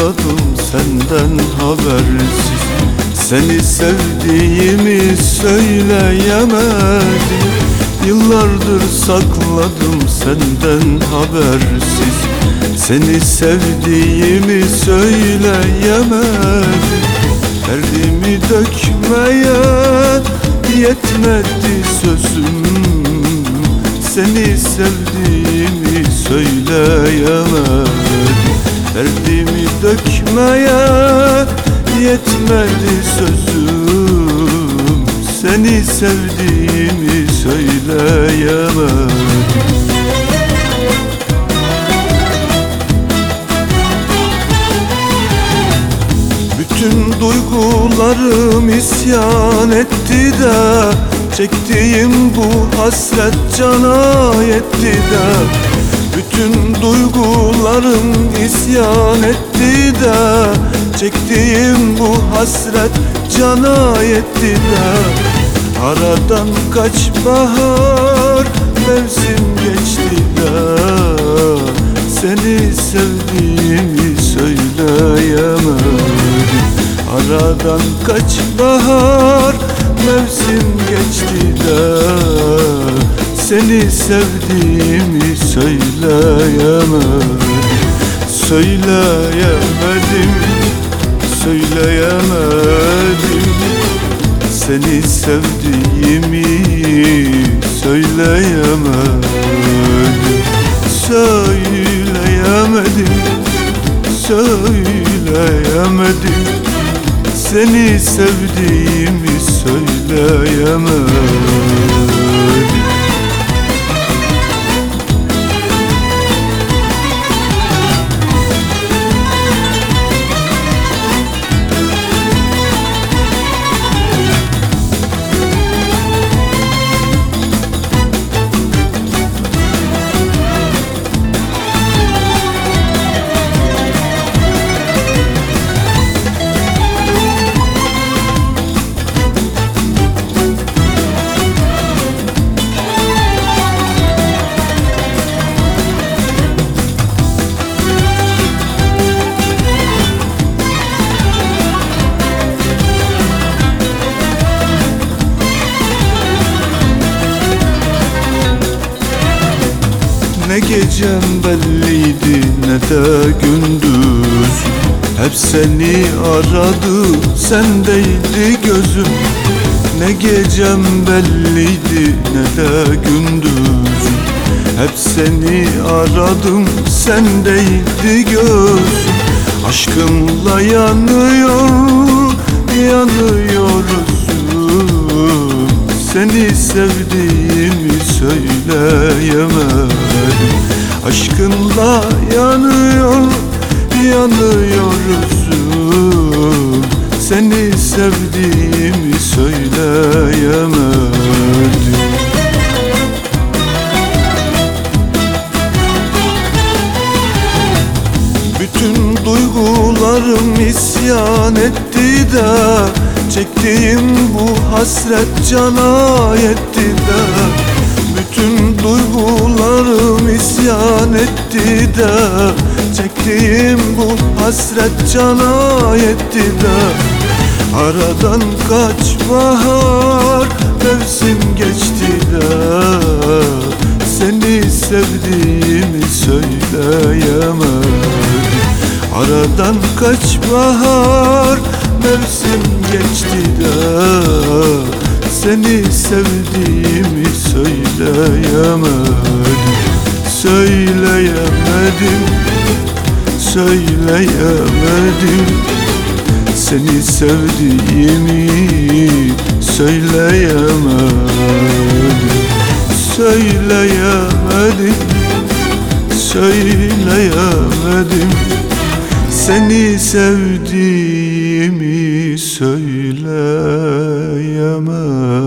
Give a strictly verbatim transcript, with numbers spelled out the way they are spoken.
sakladım senden habersiz. Seni sevdiğimi söyleyemedim. Yıllardır sakladım senden habersiz. Seni sevdiğimi söyleyemedim. Derdimi dökmeye yetmedi sözüm. Seni sevdiğimi söyleyemedim. Derdimi dökmeye yetmedi sözüm. Seni sevdiğimi söyleyemedim. Bütün duygularım isyan etti de, çektiğim bu hasret cana yetti de. Bütün duygularım isyan etti de, çektiğim bu hasret cana yetti de. Aradan kaç bahar mevsim geçti de, seni sevdiğimi söyleyemedim. Aradan kaç bahar mevsim geçti de, seni sevdiğimi söyleyemedim. Söyleyemedim, söyleyemedim. Seni sevdiğimi söyleyemedim. Söyleyemedim, söyleyemedim. Seni sevdiğimi söyleyemedim. Ne gecem belliydi ne de gündüz. Hep seni aradı, sendeydi gözüm. Ne gecem belliydi ne de gündüz. Hep seni aradım, sendeydi gözüm. Aşkınla yanıyor, yanıyoruz. Seni sevdiğimi söyleyemedim. Aşkınla yanıyor, yanıyoruz. Seni sevdiğimi söyleyemedim. Bütün duygularım isyan etti de, çektiğim bu hasret cana yetti de. Bütün duygularım isyan etti de, çektiğim bu hasret cana yetti de. Aradan kaç bahar mevsim geçti de, seni sevdiğimi söyleyemedim. Aradan kaç bahar mevsim geçti de, seni sevdiğimi söyleyemedim. Söyleyemedim, söyleyemedim. Seni sevdiğimi söyleyemedim. Söyleyemedim, söyleyemedim. Seni sevdiğimi söyleyemem.